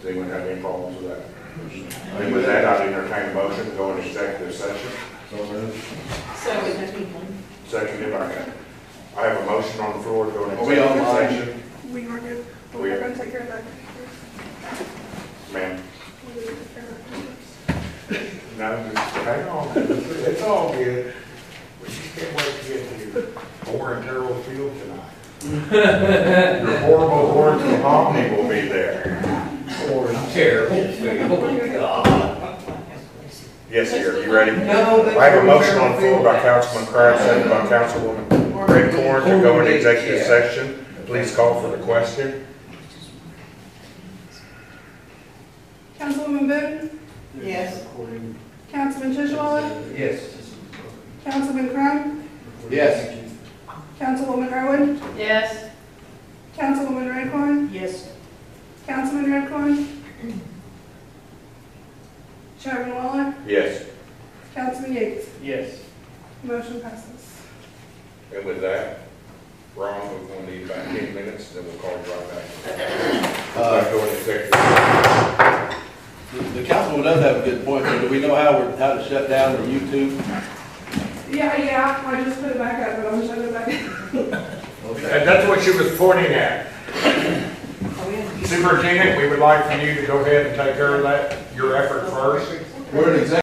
Does anyone have any problems with that? And with that, I'd entertain a motion to go into executive session. Seconded by, I have a motion on the floor to go into executive session. We are good. We're going to take care of that. Ma'am? We're going to take care of that. No, just hang on. It's all good. We just can't wait to get to your Warren Terrell Field tonight. Your horrible horns of Omni will be there. Yes, sir. You ready? I have a motion on the floor by Councilman Kraft, seconded by Councilwoman Redcorn to go into executive session. Please call for the question. Councilwoman Boone? Yes. Councilman Tishwala? Yes. Councilman Crum? Yes. Councilwoman Irwin? Yes. Councilwoman Redcorn? Yes. Councilman Redcorn? Chairman Waller? Yes. Councilman Yates? Yes. Motion passes. And with that, Ron, we're going to need about 10 minutes, then we'll call you right back. Go into executive session. The councilman does have a good point. So do we know how to shut down the YouTube? Yeah, I just put it back up, but I'm just going to go back. And that's what she was pointing at. Superintendent, we would like for you to go ahead and take care of that, your effort first. We're in executive